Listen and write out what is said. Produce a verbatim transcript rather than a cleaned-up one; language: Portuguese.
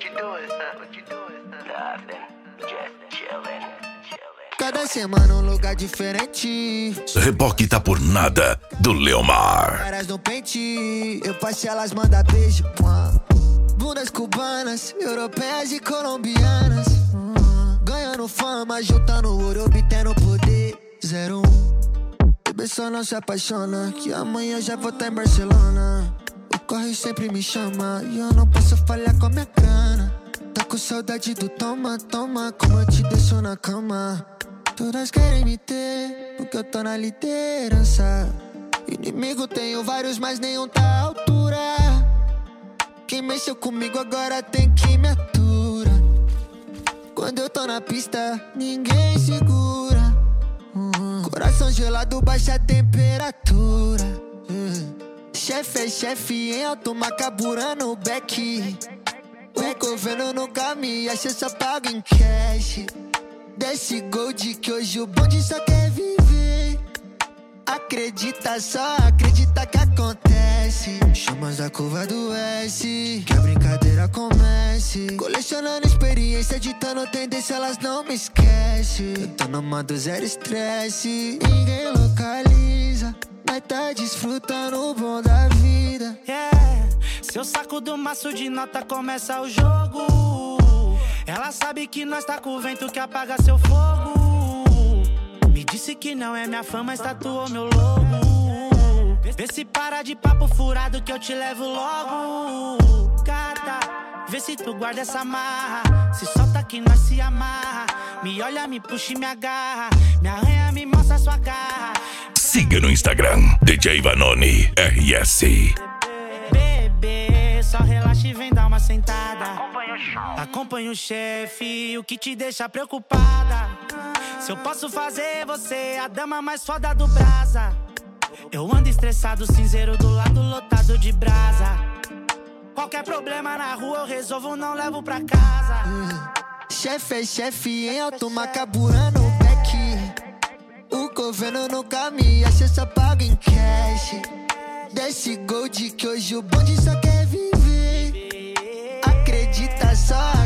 Cada semana um lugar diferente. Reboque tá por nada, do Leomar. Caras no pente, eu passei, elas mandam beijo. Bundas cubanas, europeias e colombianas. Ganhando fama, juntando ouro, obtendo poder. Zero um. Bebê só não se apaixona, que amanhã já vou tá em Barcelona. O corre sempre me chama e eu não posso falhar com a minha grana. Tá com saudade do toma, toma, como eu te deixo na cama. Todas querem me ter, porque eu tô na liderança. Inimigo tenho vários, mas nenhum tá à altura. Quem mexeu comigo agora tem que me atura. Quando eu tô na pista, ninguém segura. Uhum. Coração gelado, baixa temperatura. Uhum. Chefe é chefe, em alto, macaburando o back. O governo nunca me acha, só pago em cash. Desce gold que hoje o bonde só quer viver. Acredita, só acredita que acontece. Chamas da curva do S, que a brincadeira comece. Colecionando experiência, ditando tendência, elas não me esquecem. Eu tô no modo zero estresse, ninguém localiza. Mas tá desfrutando o bom da vida. Yeah, seu saco do maço de nota começa o jogo. Ela sabe que nós tá com o vento que apaga seu fogo. Me disse que não é minha fã, mas tatuou meu logo. Vê se para de papo furado que eu te levo logo. Gata, vê se tu guarda essa marra. Se solta que nós se amarra. Me olha, me puxa e me agarra. Me arranha, me mostra sua garra. Siga no Instagram, D J Vanoni R S. Bebê, só relaxa e vem dar uma sentada. Acompanha o chefe, o que te deixa preocupada. Se eu posso fazer você a dama mais foda do brasa. Eu ando estressado, cinzeiro do lado lotado de brasa. Qualquer problema na rua eu resolvo, não levo pra casa. Chefe é chefe, em alto, macaburando o back. O governo nunca me acha, só pago em cash. Desce gold que hoje o bonde só quer viver. Acredita, só